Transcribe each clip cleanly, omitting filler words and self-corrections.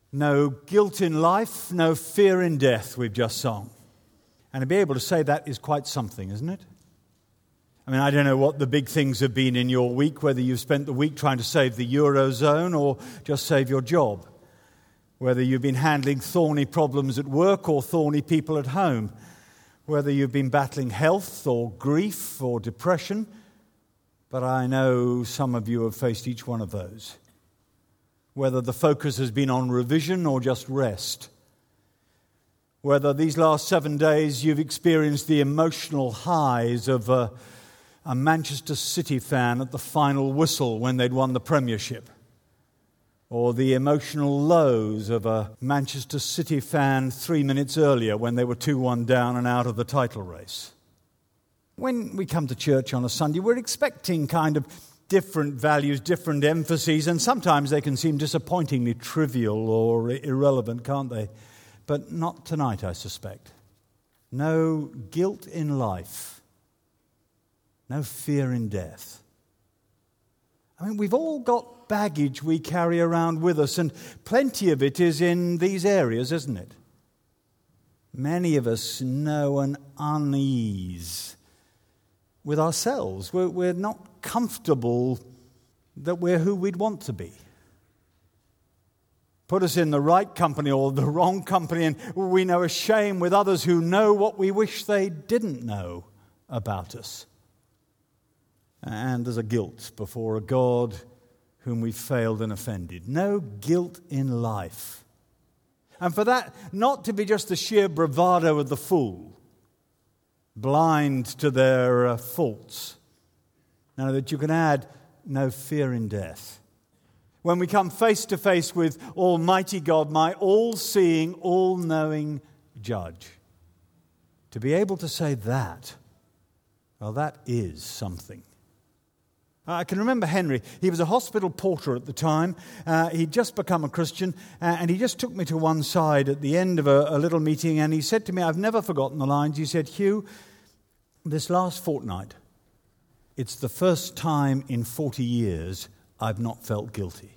No guilt in life, no fear in death, we've just sung. And to be able to say that is quite something, isn't it? I mean, I don't know what the big things have been in your week, whether you've spent the week trying to save the Eurozone or just save your job, whether you've been handling thorny problems at work or thorny people at home, whether you've been battling health or grief or depression, but I know some of you have faced each one of those. Whether the focus has been on revision or just rest. Whether these last 7 days you've experienced the emotional highs of a Manchester City fan at the final whistle when they'd won the Premiership. Or the emotional lows of a Manchester City fan 3 minutes earlier when they were 2-1 down and out of the title race. When we come to church on a Sunday, we're expecting kind of different values, different emphases, and sometimes they can seem disappointingly trivial or irrelevant, can't they? But not tonight, I suspect. No guilt in life. No fear in death. I mean, we've all got baggage we carry around with us, and plenty of it is in these areas, isn't it? Many of us know an unease with ourselves. We're not comfortable that we're who we'd want to be. Put us in the right company or the wrong company, and we know a shame with others who know what we wish they didn't know about us. And there's a guilt before a God whom we failed and offended. No guilt in life. And for that not to be just the sheer bravado of the fool, blind to their faults. Now that you can add no fear in death. When we come face to face with Almighty God, my all-seeing, all-knowing judge. To be able to say that, well, that is something. I can remember Henry. He was a hospital porter at the time. He'd just become a Christian, and he just took me to one side at the end of a little meeting, and he said to me, I've never forgotten the lines. He said, Hugh, this last fortnight, it's the first time in 40 years I've not felt guilty.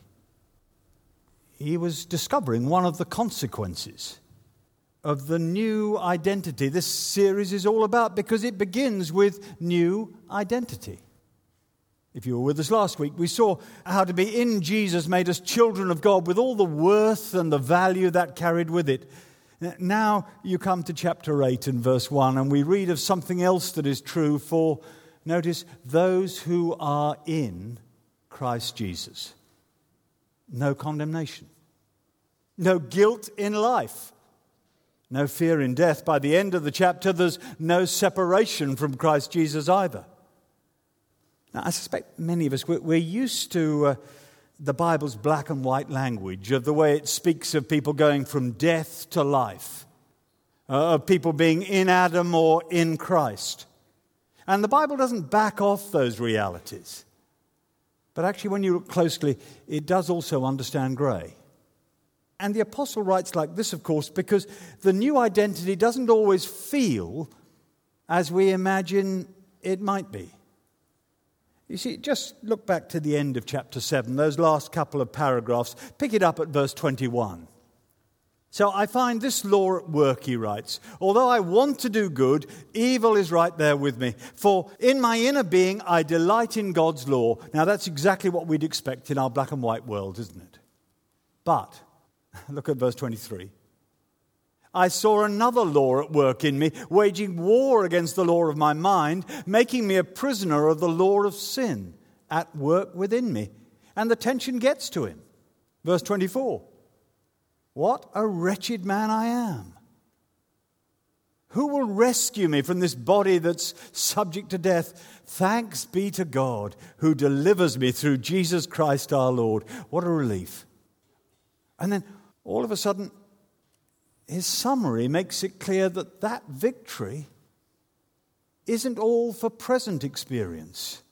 He was discovering one of the consequences of the new identity this series is all about, because it begins with new identity. If you were with us last week, we saw how to be in Jesus made us children of God with all the worth and the value that carried with it. Now you come to chapter 8 and verse 1, and we read of something else that is true for, notice, those who are in Christ Jesus. No condemnation. No guilt in life. No fear in death. By the end of the chapter, there's no separation from Christ Jesus either. Now, I suspect many of us, we're used to the Bible's black and white language, of the way it speaks of people going from death to life, of people being in Adam or in Christ. And the Bible doesn't back off those realities. But actually, when you look closely, it does also understand grey. And the apostle writes like this, of course, because the new identity doesn't always feel as we imagine it might be. You see, just look back to the end of chapter 7, those last couple of paragraphs. Pick it up at verse 21. So I find this law at work, he writes. Although I want to do good, evil is right there with me. For in my inner being, I delight in God's law. Now that's exactly what we'd expect in our black and white world, isn't it? But, look at verse 23. I saw another law at work in me, waging war against the law of my mind, making me a prisoner of the law of sin at work within me. And the tension gets to him. Verse 24. What a wretched man I am. Who will rescue me from this body that's subject to death? Thanks be to God who delivers me through Jesus Christ our Lord. What a relief. And then all of a sudden, his summary makes it clear that that victory isn't all for present experience.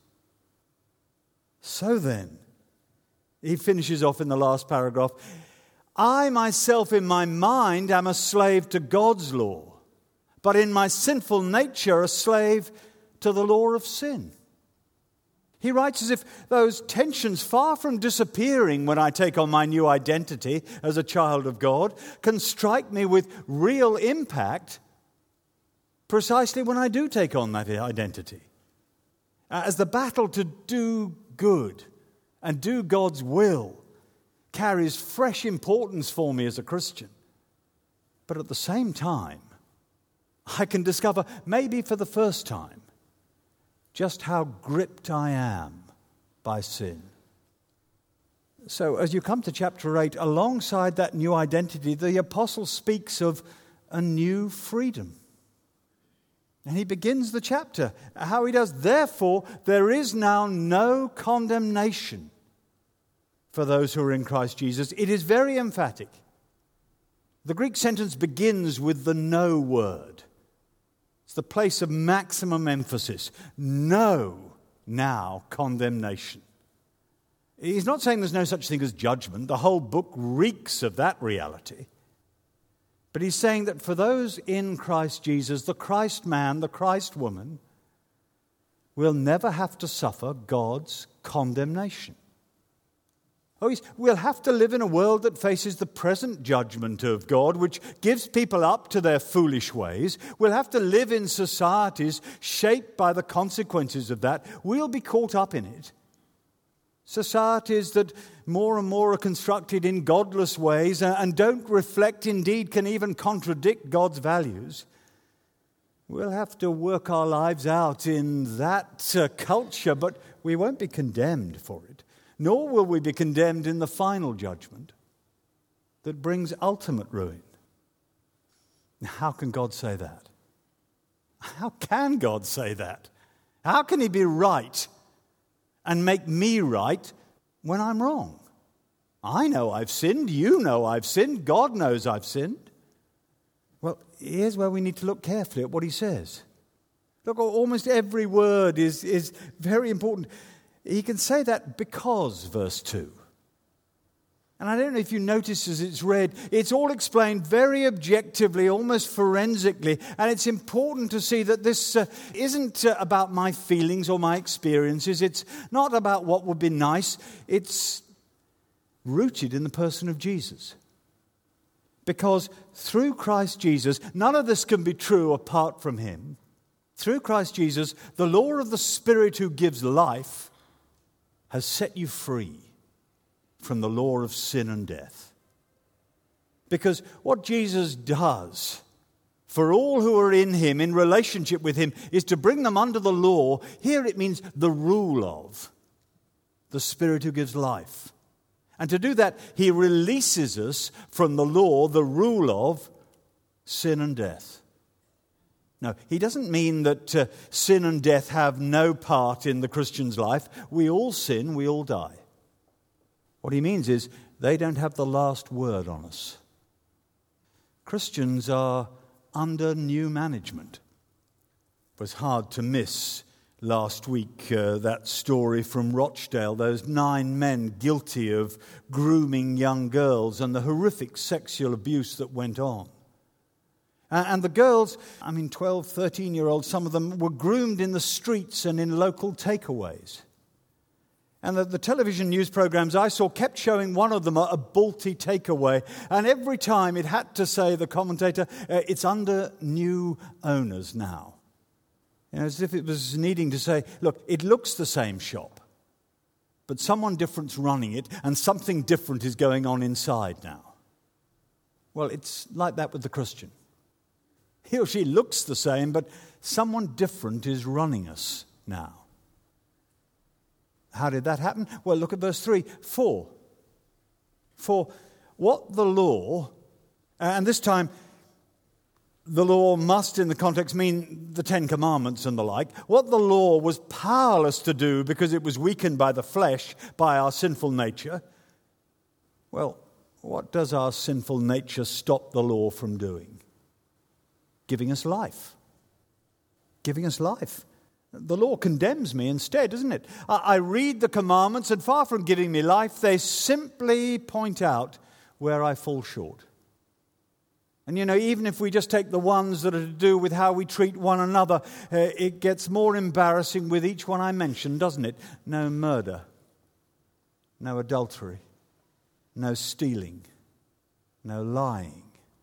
So then, he finishes off in the last paragraph, I myself in my mind am a slave to God's law, but in my sinful nature a slave to the law of sin. He writes as if those tensions, far from disappearing when I take on my new identity as a child of God, can strike me with real impact precisely when I do take on that identity. As the battle to do good and do God's will carries fresh importance for me as a Christian. But at the same time, I can discover, maybe for the first time, just how gripped I am by sin. So as you come to chapter 8, alongside that new identity, the apostle speaks of a new freedom. And he begins the chapter, how he does, therefore, there is now no condemnation for those who are in Christ Jesus. It is very emphatic. The Greek sentence begins with the no word. It's the place of maximum emphasis. No, now, condemnation. He's not saying there's no such thing as judgment. The whole book reeks of that reality. But he's saying that for those in Christ Jesus, the Christ man, the Christ woman, will never have to suffer God's condemnation. We'll have to live in a world that faces the present judgment of God, which gives people up to their foolish ways. We'll have to live in societies shaped by the consequences of that. We'll be caught up in it. Societies that more and more are constructed in godless ways and don't reflect, indeed can even contradict God's values. We'll have to work our lives out in that culture, but we won't be condemned for it. Nor will we be condemned in the final judgment that brings ultimate ruin. How can God say that? How can God say that? How can he be right and make me right when I'm wrong? I know I've sinned, you know I've sinned, God knows I've sinned. Well, here's where we need to look carefully at what he says. Look, almost every word is very important. He can say that because, verse 2. And I don't know if you notice as it's read, it's all explained very objectively, almost forensically. And it's important to see that this isn't about my feelings or my experiences. It's not about what would be nice. It's rooted in the person of Jesus. Because through Christ Jesus, none of this can be true apart from him. Through Christ Jesus, the law of the Spirit who gives life has set you free from the law of sin and death. Because what Jesus does for all who are in him, in relationship with him, is to bring them under the law. Here it means the rule of the Spirit who gives life. And to do that, he releases us from the law, the rule of sin and death. No, he doesn't mean that sin and death have no part in the Christian's life. We all sin, we all die. What he means is they don't have the last word on us. Christians are under new management. It was hard to miss last week that story from Rochdale, those 9 men guilty of grooming young girls and the horrific sexual abuse that went on. And the girls, 12, 13-year-olds, some of them were groomed in the streets and in local takeaways. And the television news programs I saw kept showing one of them a Balti takeaway. And every time it had to say, the commentator, it's under new owners now. As if it was needing to say, look, it looks the same shop, but someone different's running it and something different is going on inside now. Well, it's like that with the Christian. He or she looks the same, but someone different is running us now. How did that happen? Well, look at verse 3. For what the law, and this time the law must in the context mean the 10 Commandments and the like, what the law was powerless to do because it was weakened by the flesh, by our sinful nature. Well, what does our sinful nature stop the law from doing? Giving us life. Giving us life. The law condemns me instead, doesn't it? I read the commandments, and far from giving me life, they simply point out where I fall short. And even if we just take the ones that are to do with how we treat one another, it gets more embarrassing with each one I mention, doesn't it? No murder, no adultery, no stealing, no lying.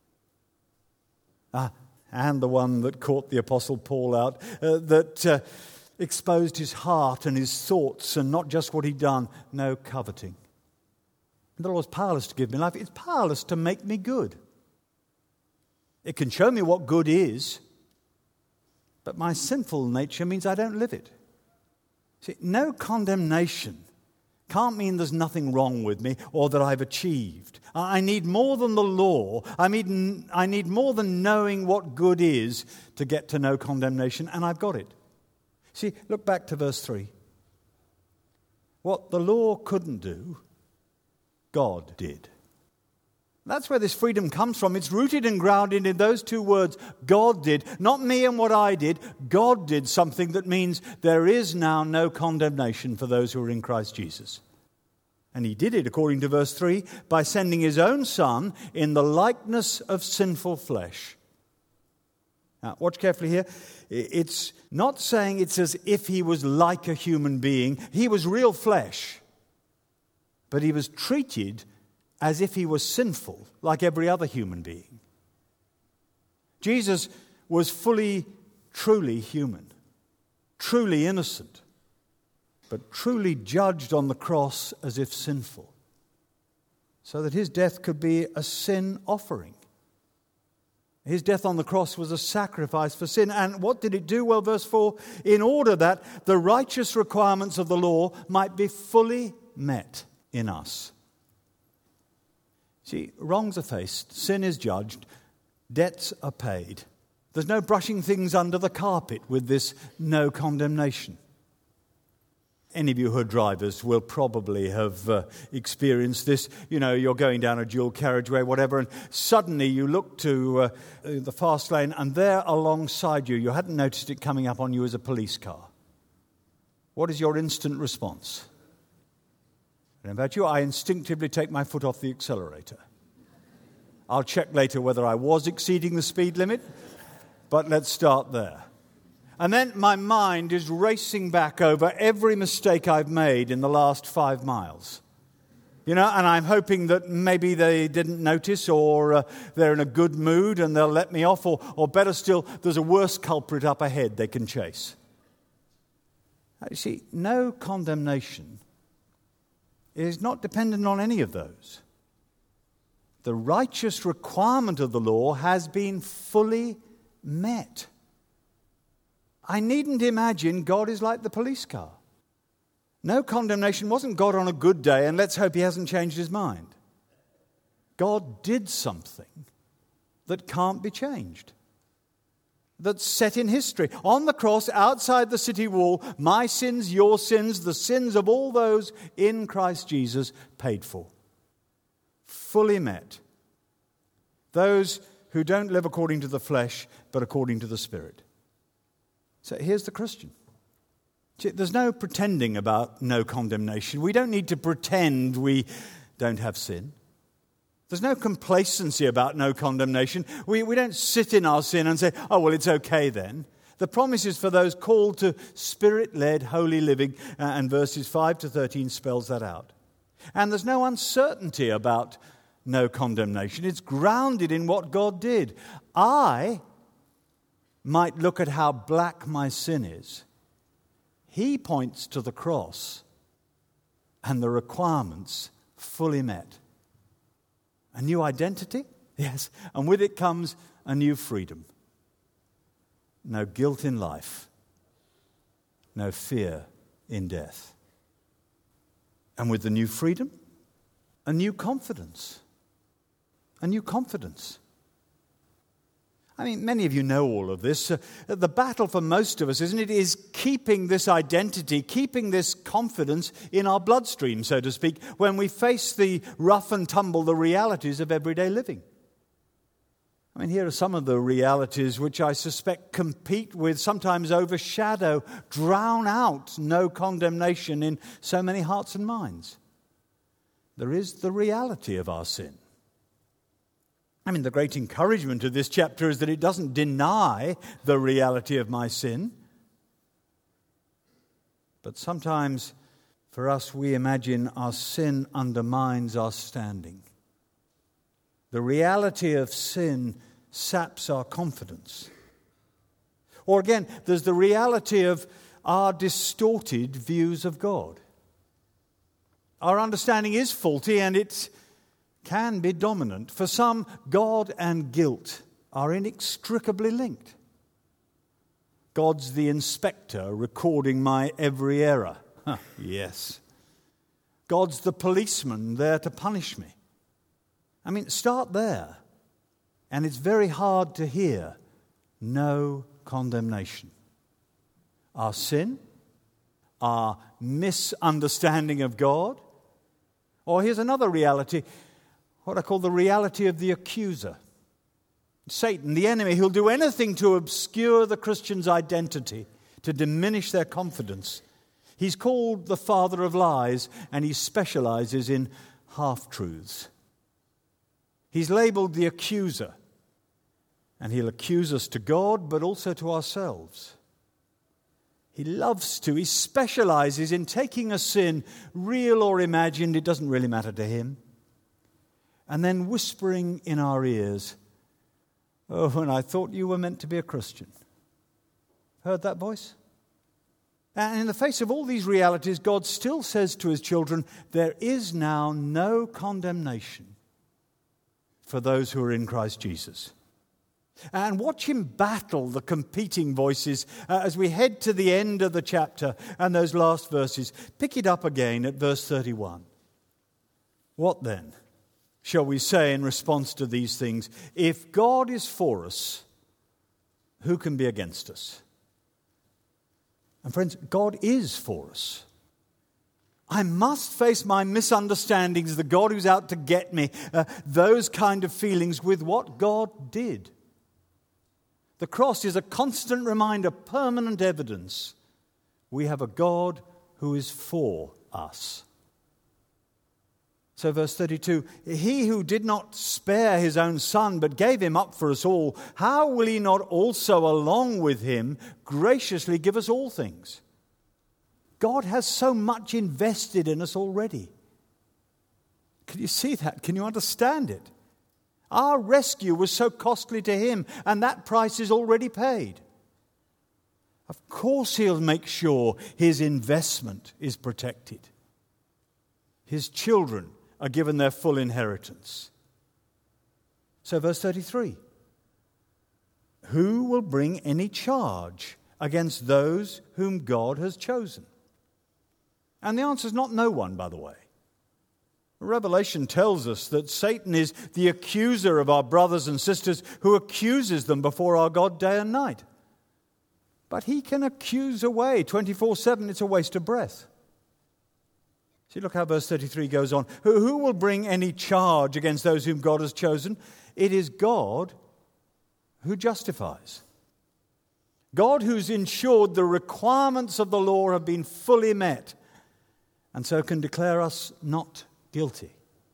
And the one that caught the Apostle Paul out, that exposed his heart and his thoughts and not just what he'd done, no coveting. The Lord's powerless to give me life. It's powerless to make me good. It can show me what good is, but my sinful nature means I don't live it. See, no condemnation can't mean there's nothing wrong with me or that I've achieved. I need more than the law. I need more than knowing what good is to get to no condemnation, and I've got it. See, look back to verse 3. What the law couldn't do, God did. That's where this freedom comes from. It's rooted and grounded in those two words, God did. Not me and what I did. God did something that means there is now no condemnation for those who are in Christ Jesus. And he did it, according to verse 3, by sending his own Son in the likeness of sinful flesh. Now, watch carefully here. It's not saying it's as if he was like a human being. He was real flesh. But he was treated as if he was sinful, like every other human being. Jesus was fully, truly human, truly innocent, but truly judged on the cross as if sinful, so that his death could be a sin offering. His death on the cross was a sacrifice for sin. And what did it do? Well, verse 4, in order that the righteous requirements of the law might be fully met in us. See, wrongs are faced, sin is judged, debts are paid. There's no brushing things under the carpet with this no condemnation. Any of you who are drivers will probably have experienced this. You're going down a dual carriageway, whatever, and suddenly you look to the fast lane, and there alongside you hadn't noticed it coming up on you as a police car. What is your instant response? And about you, I instinctively take my foot off the accelerator. I'll check later whether I was exceeding the speed limit, but let's start there. And then my mind is racing back over every mistake I've made in the last 5 miles. And I'm hoping that maybe they didn't notice, or they're in a good mood and they'll let me off, or better still, there's a worse culprit up ahead they can chase. You see, no condemnation is not dependent on any of those. The righteous requirement of the law has been fully met. I needn't imagine God is like the police car. No condemnation wasn't God on a good day, and let's hope he hasn't changed his mind. God did something that can't be changed. That's set in history. On the cross, outside the city wall, my sins, your sins, the sins of all those in Christ Jesus paid for. Fully met. Those who don't live according to the flesh, but according to the Spirit. So here's the Christian. There's no pretending about no condemnation. We don't need to pretend we don't have sin. There's no complacency about no condemnation. We don't sit in our sin and say, oh, well, it's okay then. The promise is for those called to Spirit-led holy living, and verses 5 to 13 spells that out. And there's no uncertainty about no condemnation. It's grounded in what God did. I might look at how black my sin is. He points to the cross and the requirements fully met. A new identity? Yes. And with it comes a new freedom. No guilt in life. No fear in death. And with the new freedom, a new confidence. A new confidence. I mean, many of you know all of this. The battle for most of us, isn't it, is keeping this identity, keeping this confidence in our bloodstream, so to speak, when we face the rough and tumble, the realities of everyday living. I mean, here are some of the realities which I suspect compete with, sometimes overshadow, drown out no condemnation in so many hearts and minds. There is the reality of our sin. I mean, the great encouragement of this chapter is that it doesn't deny the reality of my sin. But sometimes, for us, we imagine our sin undermines our standing. The reality of sin saps our confidence. Or again, there's the reality of our distorted views of God. Our understanding is faulty and it can be dominant. For some, God and guilt are inextricably linked. God's the inspector recording my every error. Yes. God's the policeman there to punish me. I mean, start there. And it's very hard to hear no condemnation. Our sin, our misunderstanding of God, or here's another reality, what I call the reality of the accuser. Satan, the enemy, who'll do anything to obscure the Christian's identity, to diminish their confidence. He's called the father of lies, and he specializes in half-truths. He's labeled the accuser, and he'll accuse us to God, but also to ourselves. He specializes in taking a sin, real or imagined, it doesn't really matter to him, and then whispering in our ears, "Oh, and I thought you were meant to be a Christian." Heard that voice? And in the face of all these realities, God still says to his children, there is now no condemnation for those who are in Christ Jesus. And watch him battle the competing voices as we head to the end of the chapter and those last verses. Pick it up again at verse 31. What then shall we say in response to these things? If God is for us, who can be against us? And friends, God is for us. I must face my misunderstandings, the God who's out to get me, those kind of feelings with what God did. The cross is a constant reminder, permanent evidence. We have a God who is for us. So verse 32, he who did not spare his own son, but gave him up for us all, how will he not also along with him graciously give us all things? God has so much invested in us already. Can you see that? Can you understand it? Our rescue was so costly to him, and that price is already paid. Of course he'll make sure his investment is protected. His children are given their full inheritance. So verse 33. Who will bring any charge against those whom God has chosen? And the answer is not no one, by the way. Revelation tells us that Satan is the accuser of our brothers and sisters who accuses them before our God day and night. But he can accuse away 24/7. It's a waste of breath. See, look how verse 33 goes on. Who will bring any charge against those whom God has chosen? It is God who justifies. God who's ensured the requirements of the law have been fully met, and so can declare us not guilty.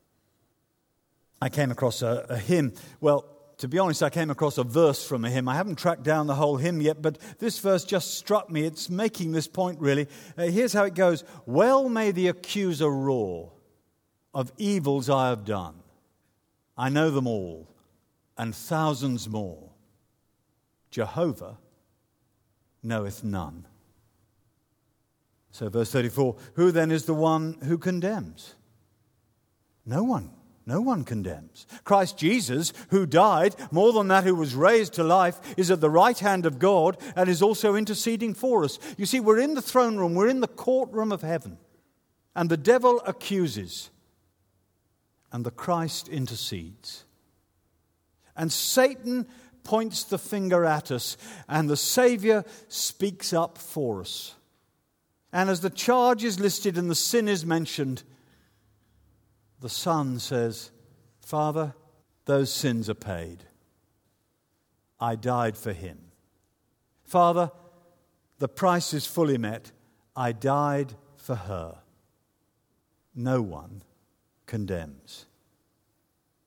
I came across a hymn. Well, to be honest, I came across a verse from a hymn. I haven't tracked down the whole hymn yet, but this verse just struck me. It's making this point, really. Here's how it goes. Well may the accuser roar of evils I have done. I know them all, and thousands more. Jehovah knoweth none. So verse 34, who then is the one who condemns? No one. No one condemns. Christ Jesus, who died, more than that, who was raised to life, is at the right hand of God and is also interceding for us. You see, we're in the throne room, we're in the courtroom of heaven, and the devil accuses, and the Christ intercedes. And Satan points the finger at us, and the Savior speaks up for us. And as the charge is listed and the sin is mentioned, the Son says, Father, those sins are paid. I died for him. Father, the price is fully met. I died for her. No one condemns.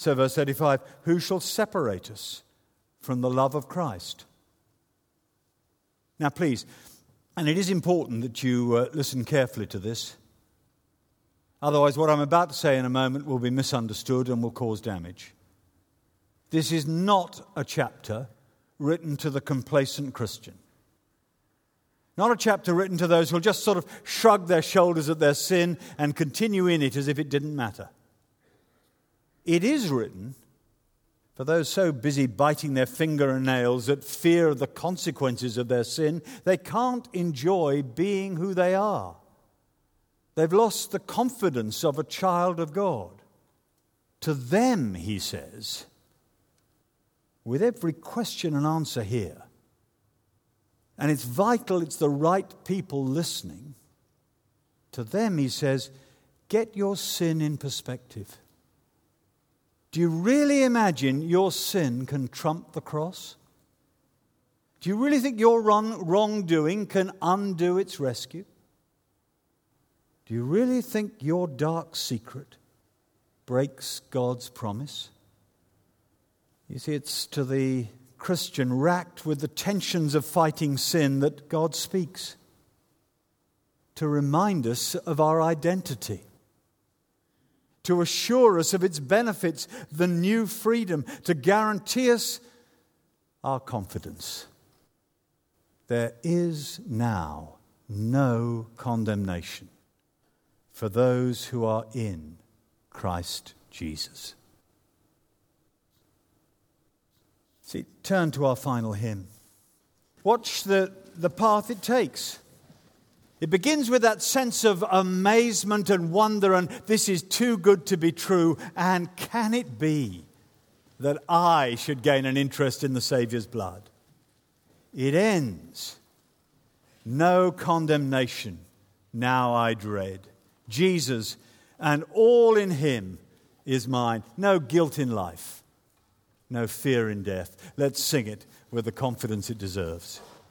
So verse 35, who shall separate us from the love of Christ? Now please, and it is important that you listen carefully to this. Otherwise, what I'm about to say in a moment will be misunderstood and will cause damage. This is not a chapter written to the complacent Christian. Not a chapter written to those who will just sort of shrug their shoulders at their sin and continue in it as if it didn't matter. It is written for those so busy biting their fingernails at fear of the consequences of their sin, they can't enjoy being who they are. They've lost the confidence of a child of God. To them, he says, with every question and answer here, and it's vital it's the right people listening, to them, he says, get your sin in perspective. Do you really imagine your sin can trump the cross? Do you really think your wrongdoing can undo its rescue? Do you really think your dark secret breaks God's promise? You see, it's to the Christian racked with the tensions of fighting sin that God speaks to remind us of our identity, to assure us of its benefits, the new freedom, to guarantee us our confidence. There is now no condemnation for those who are in Christ Jesus. See, turn to our final hymn. Watch the path it takes. It begins with that sense of amazement and wonder, and this is too good to be true. And can it be that I should gain an interest in the Saviour's blood? It ends, no condemnation now I dread. Jesus and all in him is mine. No guilt in life, no fear in death. Let's sing it with the confidence it deserves.